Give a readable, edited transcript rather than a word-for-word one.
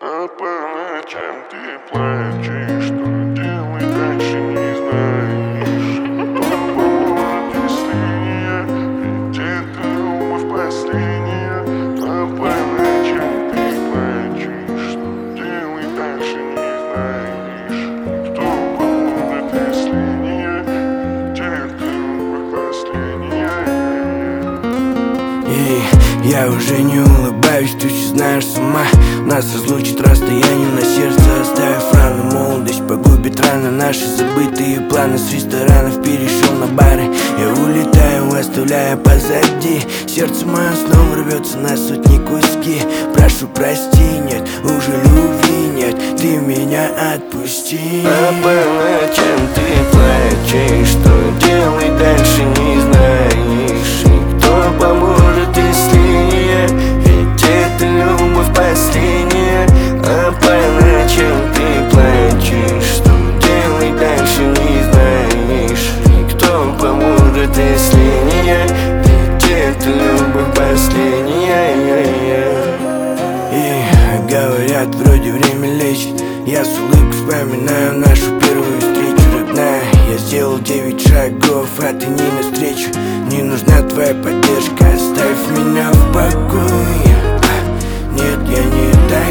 А по ночам ты плачешь, что делать дальше не знаешь. Кто поможет, если не я? Ведь это любовь последняя. А по ночам ты плачешь, что делать дальше не знаешь. Кто поможет, если не я? Ведь это любовь последняя. И я уже не улыбаюсь, ты все знаешь сама. Нас разлучит расстояние на сердце, оставив раны. Молодость погубит раны, наши забытые планы. С ресторанов перешел на бары. Я улетаю, оставляя позади. Сердце мое снова рвется на сотни куски. Прошу прости, нет, уже любви нет, ты меня отпусти. А по ночам ты плачешь, что делать дальше не знаешь. И кто поможет, если не я? Ведь это любовь последняя. А по ночам ты плачешь, что делать дальше не знаешь. И кто поможет, если не я? Ведь это любовь последняя. И говорят, вроде время лечит. Я с улыбкой вспоминаю нашу первую встречу, родная. Я сделал 9 шагов, а ты не навстречу. Не нужна твоя поддержка, оставь меня в покое. Нет, я не дам.